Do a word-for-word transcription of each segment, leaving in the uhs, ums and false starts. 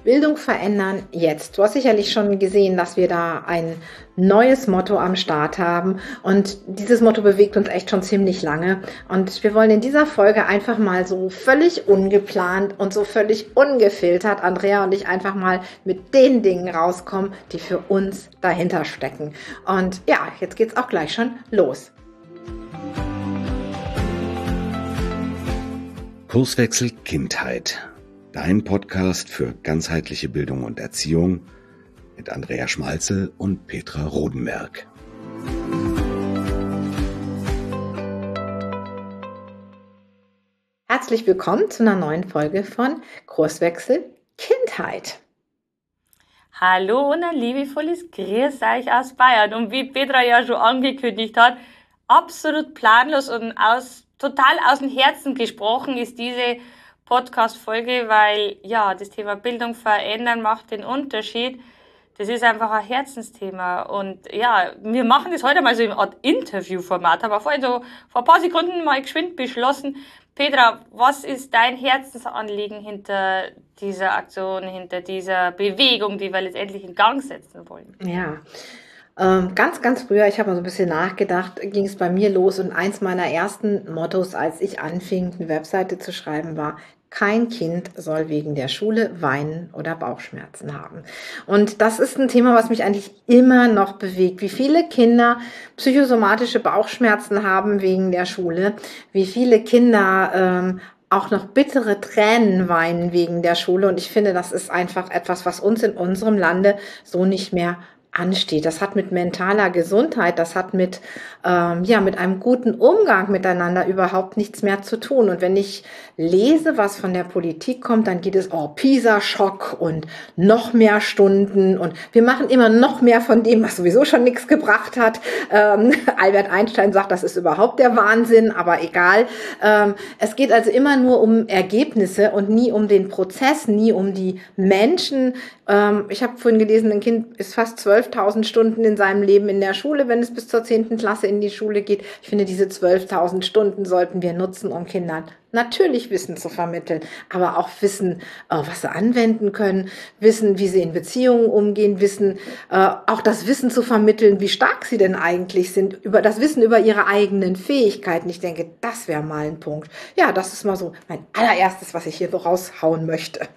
Bildung verändern jetzt. Du hast sicherlich schon gesehen, dass wir da ein neues Motto am Start haben und dieses Motto bewegt uns echt schon ziemlich lange und wir wollen in dieser Folge einfach mal so völlig ungeplant und so völlig ungefiltert, Andrea und ich, einfach mal mit den Dingen rauskommen, die für uns dahinter stecken. Und ja, jetzt geht's auch gleich schon los. Kurswechsel Kindheit. Dein Podcast für ganzheitliche Bildung und Erziehung mit Andrea Schmalzel und Petra Rodenberg. Herzlich willkommen zu einer neuen Folge von Kurswechsel Kindheit. Hallo und ein liebevolles Grüß euch aus Bayern. Und wie Petra ja schon angekündigt hat, absolut planlos und aus, total aus dem Herzen gesprochen ist diese Podcast-Folge, weil ja, das Thema Bildung verändern macht den Unterschied. Das ist einfach ein Herzensthema. Und ja, wir machen das heute mal so im Art Interviewformat. Aber vorhin so vor ein paar Sekunden mal geschwind beschlossen. Petra, was ist dein Herzensanliegen hinter dieser Aktion, hinter dieser Bewegung, die wir letztendlich in Gang setzen wollen? Ja, ähm, ganz, ganz früher, ich habe mal so ein bisschen nachgedacht, ging es bei mir los und eins meiner ersten Mottos, als ich anfing, eine Webseite zu schreiben, war: Kein Kind soll wegen der Schule weinen oder Bauchschmerzen haben. Und das ist ein Thema, was mich eigentlich immer noch bewegt. Wie viele Kinder psychosomatische Bauchschmerzen haben wegen der Schule, wie viele Kinder ähm, auch noch bittere Tränen weinen wegen der Schule. Und ich finde, das ist einfach etwas, was uns in unserem Lande so nicht mehr ansteht. Das hat mit mentaler Gesundheit, das hat mit, ähm, ja, mit einem guten Umgang miteinander überhaupt nichts mehr zu tun. Und wenn ich lese, was von der Politik kommt, dann geht es, oh, PISA-Schock und noch mehr Stunden und wir machen immer noch mehr von dem, was sowieso schon nichts gebracht hat. Ähm, Albert Einstein sagt, das ist überhaupt der Wahnsinn, aber egal. Ähm, es geht also immer nur um Ergebnisse und nie um den Prozess, nie um die Menschen. Ähm, ich habe vorhin gelesen, ein Kind ist fast zwölftausend Stunden in seinem Leben in der Schule, wenn es bis zur zehnten Klasse in die Schule geht. Ich finde, diese zwölftausend Stunden sollten wir nutzen, um Kindern natürlich Wissen zu vermitteln, aber auch Wissen, äh, was sie anwenden können, Wissen, wie sie in Beziehungen umgehen, Wissen, äh, auch das Wissen zu vermitteln, wie stark sie denn eigentlich sind, über das Wissen über ihre eigenen Fähigkeiten. Ich denke, das wäre mal ein Punkt. Ja, das ist mal so mein allererstes, was ich hier so raushauen möchte.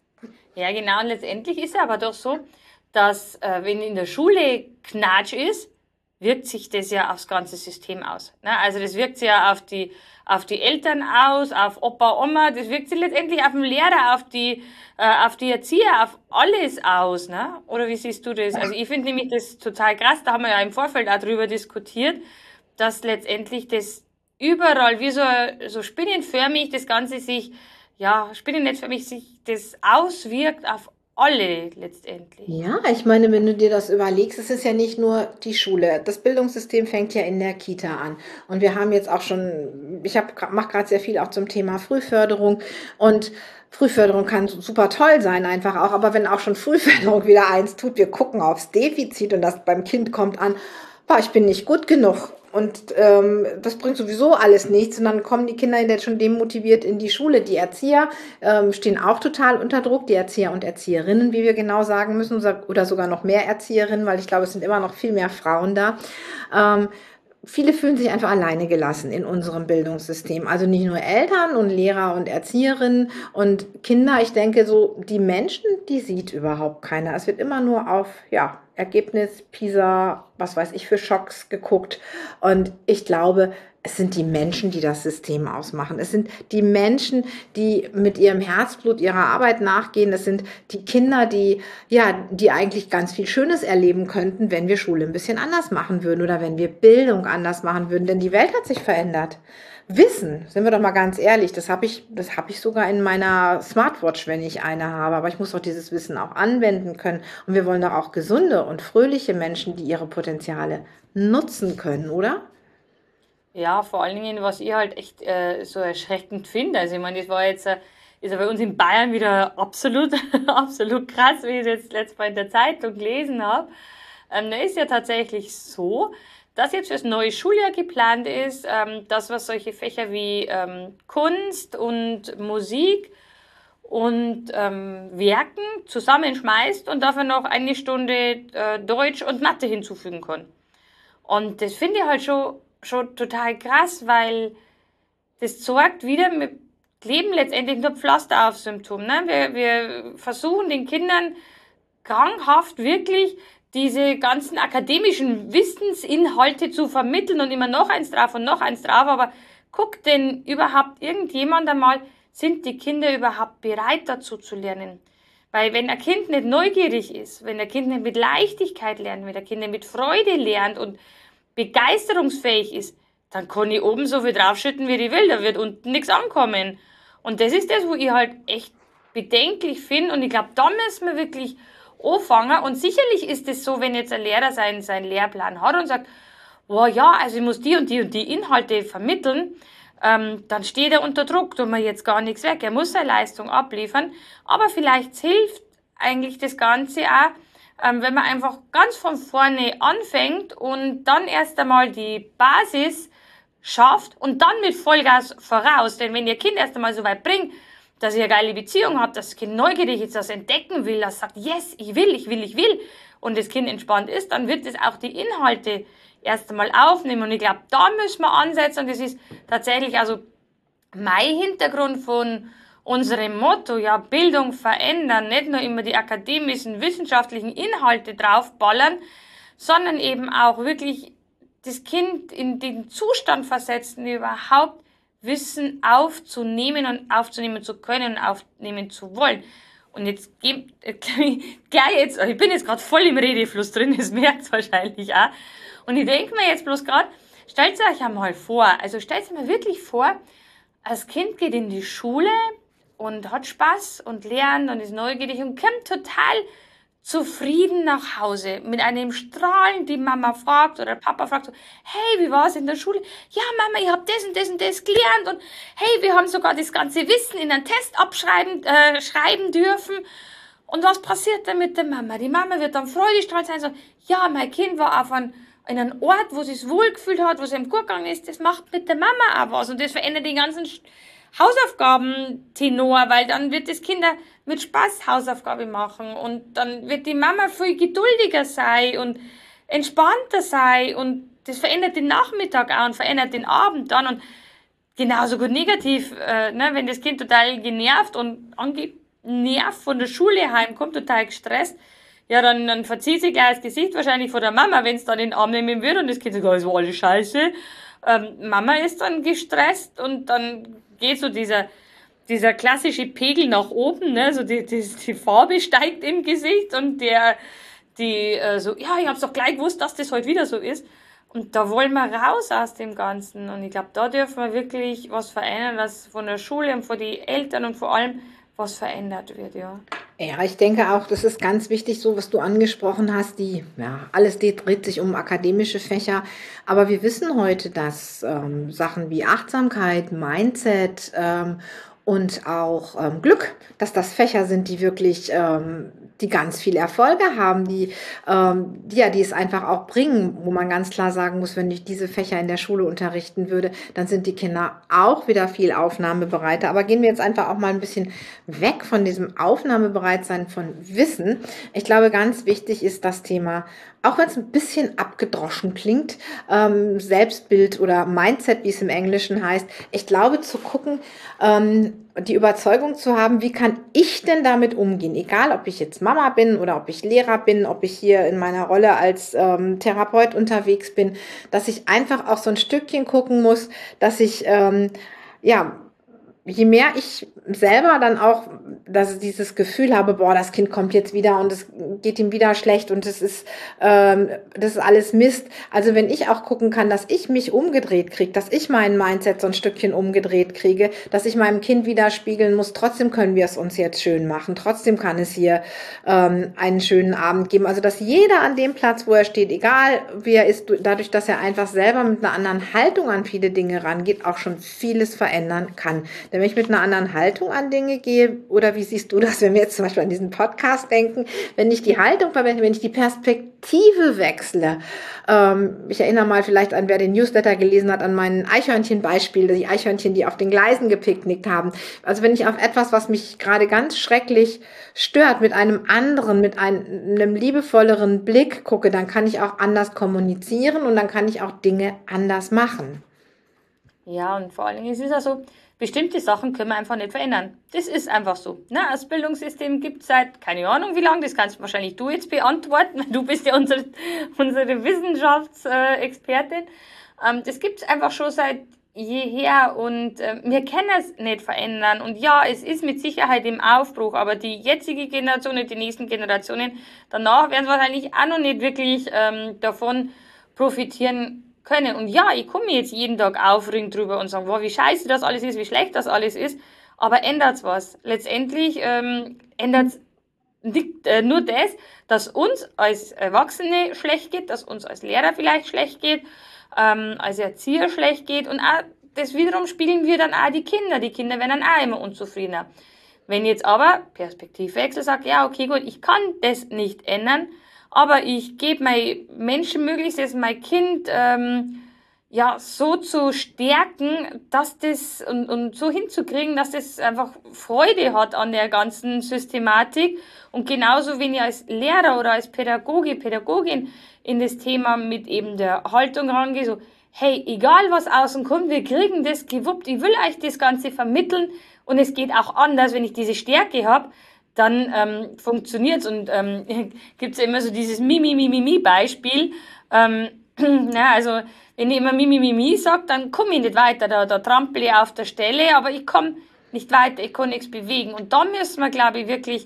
Ja, genau. Und letztendlich ist es aber doch so, dass äh, wenn in der Schule Knatsch ist, wirkt sich das ja aufs ganze System aus. Ne? Also das wirkt sich ja auf die, auf die Eltern aus, auf Opa, Oma, das wirkt sich letztendlich auf den Lehrer, auf die, äh, auf die Erzieher, auf alles aus. Ne? Oder wie siehst du das? Also ich finde nämlich das total krass, da haben wir ja im Vorfeld auch drüber diskutiert, dass letztendlich das überall wie so, so spinnenförmig das Ganze sich, ja, spinnennetzförmig sich das auswirkt auf alle letztendlich. Ja, ich meine, wenn du dir das überlegst, es ist ja nicht nur die Schule. Das Bildungssystem fängt ja in der Kita an. Und wir haben jetzt auch schon, ich mache gerade sehr viel auch zum Thema Frühförderung. Und Frühförderung kann super toll sein einfach auch. Aber wenn auch schon Frühförderung wieder eins tut, wir gucken aufs Defizit und das beim Kind kommt an, boah, ich bin nicht gut genug. Und ähm, das bringt sowieso alles nichts. Und dann kommen die Kinder jetzt schon demotiviert in die Schule. Die Erzieher ähm, stehen auch total unter Druck. Die Erzieher und Erzieherinnen, wie wir genau sagen müssen. Oder sogar noch mehr Erzieherinnen, weil ich glaube, es sind immer noch viel mehr Frauen da. Ähm, Viele fühlen sich einfach alleine gelassen in unserem Bildungssystem. Also nicht nur Eltern und Lehrer und Erzieherinnen und Kinder. Ich denke so, die Menschen, die sieht überhaupt keiner. Es wird immer nur auf, ja, Ergebnis, PISA, was weiß ich für Schocks geguckt. Und ich glaube, es sind die Menschen, die das System ausmachen. Es sind die Menschen, die mit ihrem Herzblut ihrer Arbeit nachgehen. Es sind die Kinder, die, ja, die eigentlich ganz viel Schönes erleben könnten, wenn wir Schule ein bisschen anders machen würden oder wenn wir Bildung anders machen würden. Denn die Welt hat sich verändert. Wissen, sind wir doch mal ganz ehrlich, das habe ich, das habe ich sogar in meiner Smartwatch, wenn ich eine habe. Aber ich muss doch dieses Wissen auch anwenden können. Und wir wollen doch auch gesunde und fröhliche Menschen, die ihre Potenziale nutzen können, oder? Ja, vor allen Dingen, was ich halt echt äh, so erschreckend finde. Also ich meine, das war jetzt, äh, ist ja bei uns in Bayern wieder absolut, absolut krass, wie ich es jetzt letztes Mal in der Zeitung gelesen habe. Ähm, da ist ja tatsächlich so, dass jetzt fürs neue Schuljahr geplant ist, ähm, dass was solche Fächer wie ähm, Kunst und Musik und ähm, Werken zusammenschmeißt und dafür noch eine Stunde äh, Deutsch und Mathe hinzufügen kann. Und das finde ich halt schon, schon total krass, weil das zeigt wieder, wir kleben letztendlich nur Pflaster auf Symptom. Ne? Wir, wir versuchen den Kindern krankhaft wirklich diese ganzen akademischen Wissensinhalte zu vermitteln und immer noch eins drauf und noch eins drauf. Aber guckt denn überhaupt irgendjemand einmal, sind die Kinder überhaupt bereit dazu zu lernen? Weil wenn ein Kind nicht neugierig ist, wenn ein Kind nicht mit Leichtigkeit lernt, wenn ein Kind nicht mit Freude lernt und begeisterungsfähig ist, dann kann ich oben so viel draufschütten, wie ich will, da wird unten nichts ankommen. Und das ist das, wo ich halt echt bedenklich finde und ich glaube, da müssen wir wirklich anfangen. Und sicherlich ist es so, wenn jetzt ein Lehrer seinen, seinen Lehrplan hat und sagt, oh ja, also ich muss die und die und die Inhalte vermitteln, ähm, dann steht er unter Druck, tut mir jetzt gar nichts weg. Er muss seine Leistung abliefern. Aber vielleicht hilft eigentlich das Ganze auch, ähm, wenn man einfach ganz von vorne anfängt und dann erst einmal die Basis schafft und dann mit Vollgas voraus. Denn wenn ihr Kind erst einmal so weit bringt, dass ihr eine geile Beziehung habt, dass das Kind neugierig ist, das entdecken will, das sagt, yes, ich will, ich will, ich will, und das Kind entspannt ist, dann wird es auch die Inhalte erst einmal aufnehmen. Und ich glaube, da müssen wir ansetzen. Und das ist tatsächlich also mein Hintergrund von unserem Motto, ja, Bildung verändern, nicht nur immer die akademischen, wissenschaftlichen Inhalte draufballern, sondern eben auch wirklich das Kind in den Zustand versetzen, überhaupt Wissen aufzunehmen und aufzunehmen zu können und aufnehmen zu wollen. Und jetzt gebt gleich jetzt, ich bin jetzt gerade voll im Redefluss drin, das merkt ihr wahrscheinlich auch. Und ich denke mir jetzt bloß gerade, stellt euch einmal vor, also stellt euch mal wirklich vor, das Kind geht in die Schule und hat Spaß und lernt und ist neugierig und kommt total zufrieden nach Hause, mit einem Strahlen, die Mama fragt oder Papa fragt so, hey, wie war es in der Schule? Ja, Mama, ich habe das und das und das gelernt und hey, wir haben sogar das ganze Wissen in einen Test abschreiben äh, schreiben dürfen. Und was passiert dann mit der Mama? Die Mama wird dann freudestrahlend sein, so, ja, mein Kind war auf einem, in einem Ort, wo sie es wohlgefühlt hat, wo es ihm gut gegangen ist, das macht mit der Mama auch was und das verändert den ganzen Hausaufgabentenor, weil dann wird das Kind mit Spaß Hausaufgabe machen und dann wird die Mama viel geduldiger sein und entspannter sein und das verändert den Nachmittag auch und verändert den Abend dann und genauso gut negativ, äh, ne, wenn das Kind total genervt und angenervt von der Schule heimkommt, total gestresst, ja, dann, dann verzieht sich gleich das Gesicht wahrscheinlich von der Mama, wenn es dann in den Arm nehmen wird und das Kind sagt, oh, das war alles scheiße. Ähm, Mama ist dann gestresst und dann geht so dieser, dieser klassische Pegel nach oben, ne, so die, die, die Farbe steigt im Gesicht und der, die, äh, so, ja, ich hab's doch gleich gewusst, dass das heute wieder so ist. Und da wollen wir raus aus dem Ganzen. Und ich glaube, da dürfen wir wirklich was verändern, dass von der Schule und von den Eltern und vor allem was verändert wird, ja. Ja, ich denke auch, das ist ganz wichtig, so was du angesprochen hast, die, ja, alles dreht sich um akademische Fächer, aber wir wissen heute, dass ähm, Sachen wie Achtsamkeit, Mindset ähm, und auch ähm, Glück, dass das Fächer sind, die wirklich, ähm, die ganz viel Erfolge haben, die, ähm, die, ja, die es einfach auch bringen, wo man ganz klar sagen muss, wenn ich diese Fächer in der Schule unterrichten würde, dann sind die Kinder auch wieder viel aufnahmebereiter. Aber gehen wir jetzt einfach auch mal ein bisschen weg von diesem Aufnahmebereitsein von Wissen. Ich glaube, ganz wichtig ist das Thema, auch wenn es ein bisschen abgedroschen klingt, ähm, Selbstbild oder Mindset, wie es im Englischen heißt. Ich glaube, zu gucken, ähm, die Überzeugung zu haben, wie kann ich denn damit umgehen? Egal, ob ich jetzt Mama bin oder ob ich Lehrer bin, ob ich hier in meiner Rolle als ähm, Therapeut unterwegs bin, dass ich einfach auch so ein Stückchen gucken muss, dass ich, ähm, ja, je mehr ich selber dann auch dass ich dieses Gefühl habe, boah, das Kind kommt jetzt wieder und es geht ihm wieder schlecht und es ist, ähm, das ist alles Mist. Also wenn ich auch gucken kann, dass ich mich umgedreht kriege, dass ich meinen Mindset so ein Stückchen umgedreht kriege, dass ich meinem Kind widerspiegeln muss, trotzdem können wir es uns jetzt schön machen, trotzdem kann es hier ähm, einen schönen Abend geben. Also dass jeder an dem Platz, wo er steht, egal wie er ist, dadurch, dass er einfach selber mit einer anderen Haltung an viele Dinge rangeht, auch schon vieles verändern kann. Denn wenn ich mit einer anderen Haltung an Dinge gehe, oder wie siehst du das, wenn wir jetzt zum Beispiel an diesen Podcast denken, wenn ich die Haltung verwende, wenn ich die Perspektive wechsle, ähm, ich erinnere mal vielleicht an, wer den Newsletter gelesen hat, an mein Eichhörnchenbeispiel, die Eichhörnchen, die auf den Gleisen gepicknickt haben. Also wenn ich auf etwas, was mich gerade ganz schrecklich stört, mit einem anderen, mit einem, einem liebevolleren Blick gucke, dann kann ich auch anders kommunizieren und dann kann ich auch Dinge anders machen. Ja, und vor allen Dingen, es ist ja so, bestimmte Sachen können wir einfach nicht verändern. Das ist einfach so. Ne? Das Bildungssystem gibt es seit, keine Ahnung wie lange, das kannst wahrscheinlich du jetzt beantworten, weil du bist ja unsere, unsere Wissenschaftsexpertin. Ähm, das gibt es einfach schon seit jeher und äh, wir können es nicht verändern. Und ja, es ist mit Sicherheit im Aufbruch, aber die jetzige Generation und die nächsten Generationen danach werden wahrscheinlich auch noch nicht wirklich ähm, davon profitieren können. Und ja, ich komme jetzt jeden Tag aufregen drüber und sagen, wow, wie scheiße das alles ist, wie schlecht das alles ist, aber ändert's was? Letztendlich ähm, ändert's nicht, äh, nur das, dass uns als Erwachsene schlecht geht, dass uns als Lehrer vielleicht schlecht geht, ähm, als Erzieher schlecht geht und auch das wiederum spiegeln wir dann auch die Kinder. Die Kinder werden dann auch immer unzufriedener. Wenn jetzt aber Perspektivwechsel sagt, ja, okay, gut, ich kann das nicht ändern, aber ich gebe mein Menschen möglichst, mein Kind ähm, ja so zu stärken, dass das und, und so hinzukriegen, dass das einfach Freude hat an der ganzen Systematik. Und genauso, wenn ich als Lehrer oder als Pädagoge, Pädagogin in das Thema mit eben der Haltung rangehe, so, hey, egal was außen kommt, wir kriegen das gewuppt, ich will euch das Ganze vermitteln und es geht auch anders, wenn ich diese Stärke habe, dann ähm, funktioniert's und ähm, gibt's ja immer so dieses Mi-Mi-Mi-Mi-Mi-Beispiel. Ähm, ja, also wenn ich immer Mi-Mi-Mi-Mi sage, dann komme ich nicht weiter, da, da trampel ich auf der Stelle, aber ich komme nicht weiter, ich kann nichts bewegen. Und da müssen wir, glaube ich, wirklich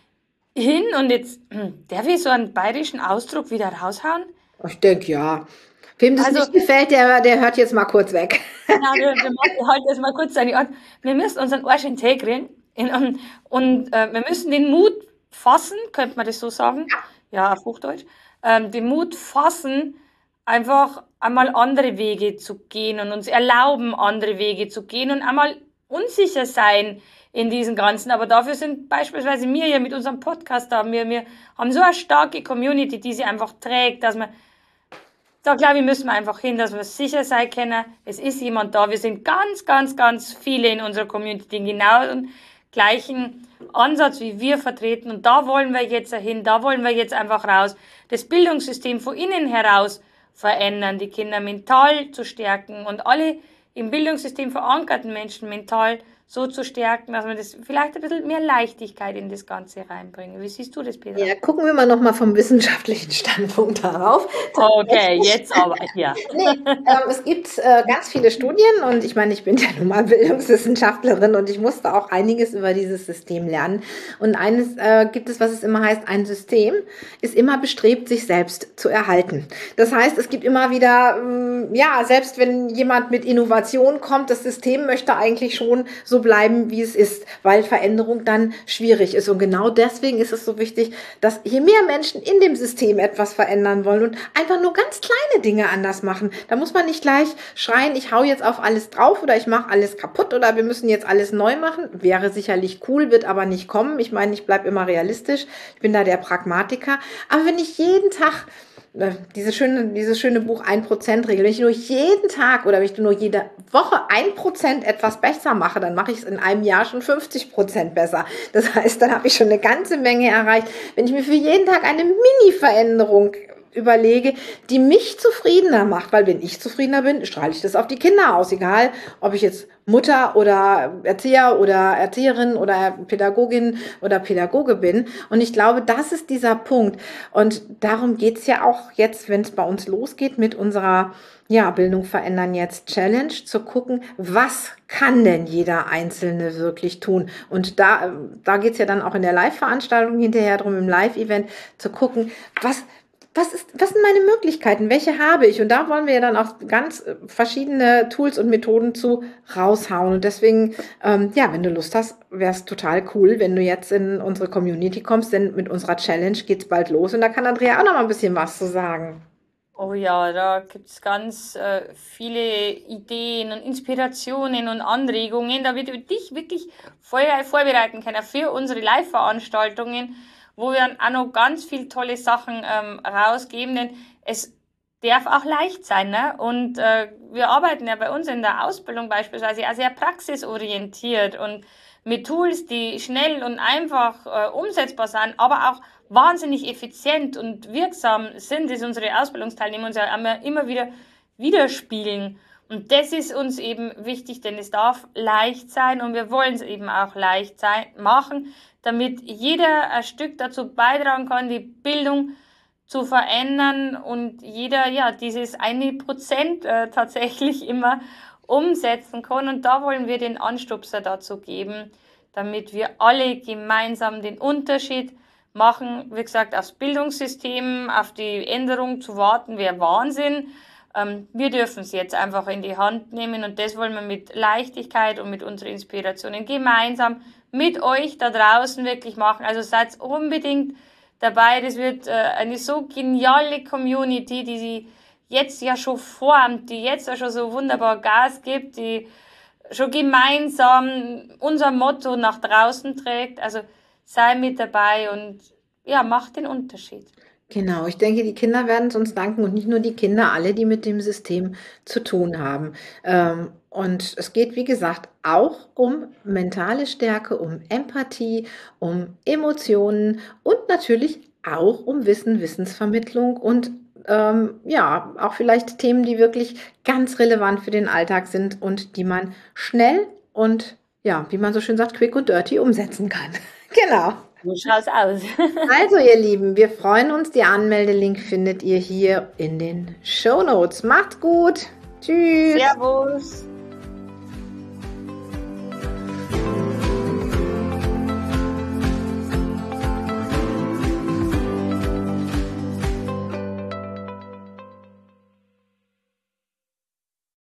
hin und jetzt, darf ich so einen bayerischen Ausdruck wieder raushauen? Ich denke, ja. Wem das Also, nicht gefällt, der, der hört jetzt mal kurz weg. Ja, wir, wir machen halt jetzt mal kurz seine Art. Wir müssen unseren Arsch in den Tee kriegen in, und, und äh, wir müssen den Mut fassen, könnte man das so sagen? Ja, auf Hochdeutsch. Ähm, den Mut fassen, einfach einmal andere Wege zu gehen und uns erlauben, andere Wege zu gehen und einmal unsicher sein in diesen Ganzen. Aber dafür sind beispielsweise wir ja mit unserem Podcast da. Wir, wir haben so eine starke Community, die sie einfach trägt, dass man da glaube ich, müssen wir einfach hin, dass wir sicher sein können, es ist jemand da. Wir sind ganz, ganz, ganz viele in unserer Community, die genau den gleichen Ansatz wie wir vertreten. Und da wollen wir jetzt hin, da wollen wir jetzt einfach raus. Das Bildungssystem von innen heraus verändern, die Kinder mental zu stärken und alle im Bildungssystem verankerten Menschen mental so zu stärken, dass wir das vielleicht ein bisschen mehr Leichtigkeit in das Ganze reinbringen. Wie siehst du das, Petra? Ja, gucken wir mal nochmal vom wissenschaftlichen Standpunkt darauf. Okay, jetzt aber, ja. Nee, ähm, es gibt äh, ganz viele Studien und ich meine, ich bin ja nun mal Bildungswissenschaftlerin und ich musste auch einiges über dieses System lernen. Und eines äh, gibt es, was es immer heißt, ein System ist immer bestrebt, sich selbst zu erhalten. Das heißt, es gibt immer wieder, ähm, ja, selbst wenn jemand mit Innovation kommt, das System möchte eigentlich schon so bleiben, wie es ist, weil Veränderung dann schwierig ist. Und genau deswegen ist es so wichtig, dass je mehr Menschen in dem System etwas verändern wollen und einfach nur ganz kleine Dinge anders machen, da muss man nicht gleich schreien, ich hau jetzt auf alles drauf oder ich mache alles kaputt oder wir müssen jetzt alles neu machen. Wäre sicherlich cool, wird aber nicht kommen. Ich meine, ich bleibe immer realistisch. Ich bin da der Pragmatiker. Aber wenn ich jeden Tag Diese schöne, dieses schöne Buch ein Prozent Regel. Wenn ich nur jeden Tag oder wenn ich nur jede Woche ein Prozent etwas besser mache, dann mache ich es in einem Jahr schon fünfzig Prozent besser. Das heißt, dann habe ich schon eine ganze Menge erreicht. Wenn ich mir für jeden Tag eine Mini-Veränderung überlege, die mich zufriedener macht, weil wenn ich zufriedener bin, strahle ich das auf die Kinder aus, egal ob ich jetzt Mutter oder Erzieher oder Erzieherin oder Pädagogin oder Pädagoge bin. Und ich glaube, das ist dieser Punkt. Und darum geht's ja auch jetzt, wenn es bei uns losgeht mit unserer ja, Bildung verändern jetzt Challenge, zu gucken, was kann denn jeder Einzelne wirklich tun? Und da, da geht's ja dann auch in der Live-Veranstaltung hinterher drum, im Live-Event, zu gucken, was Was, ist, was sind meine Möglichkeiten? Welche habe ich? Und da wollen wir ja dann auch ganz verschiedene Tools und Methoden zu raushauen. Und deswegen, ähm, ja, wenn du Lust hast, wäre es total cool, wenn du jetzt in unsere Community kommst, denn mit unserer Challenge geht's bald los. Und da kann Andrea auch noch mal ein bisschen was zu sagen. Oh ja, da gibt es ganz äh, viele Ideen und Inspirationen und Anregungen, damit wir dich wirklich voll vorbereiten können für unsere Live-Veranstaltungen, wo wir dann auch noch ganz viele tolle Sachen ähm, rausgeben, denn es darf auch leicht sein, ne? Und äh, wir arbeiten ja bei uns in der Ausbildung beispielsweise auch sehr praxisorientiert und mit Tools, die schnell und einfach äh, umsetzbar sind, aber auch wahnsinnig effizient und wirksam sind, das unsere Ausbildungsteilnehmer uns ja immer, immer wieder widerspiegeln. Und das ist uns eben wichtig, denn es darf leicht sein und wir wollen es eben auch leicht sein, machen, damit jeder ein Stück dazu beitragen kann, die Bildung zu verändern und jeder ja dieses eine Prozent äh, tatsächlich immer umsetzen kann. Und da wollen wir den Anstupser dazu geben, damit wir alle gemeinsam den Unterschied machen. Wie gesagt, aufs Bildungssystem, auf die Änderung zu warten, wäre Wahnsinn. Ähm, wir dürfen es jetzt einfach in die Hand nehmen und das wollen wir mit Leichtigkeit und mit unseren Inspirationen gemeinsam mit euch da draußen wirklich machen. Also seid unbedingt dabei. Das wird äh, eine so geniale Community, die sie jetzt ja schon formt, die jetzt ja schon so wunderbar Gas gibt, die schon gemeinsam unser Motto nach draußen trägt. Also sei mit dabei und ja, mach den Unterschied. Genau, ich denke, die Kinder werden es uns danken und nicht nur die Kinder, alle, die mit dem System zu tun haben. Ähm, und es geht, wie gesagt, auch um mentale Stärke, um Empathie, um Emotionen und natürlich auch um Wissen, Wissensvermittlung und ähm, ja, auch vielleicht Themen, die wirklich ganz relevant für den Alltag sind und die man schnell und ja, wie man so schön sagt, quick und dirty umsetzen kann. Genau. So schaut's aus. Also ihr Lieben, wir freuen uns. Die Anmeldelink findet ihr hier in den Shownotes. Macht's gut. Tschüss. Servus.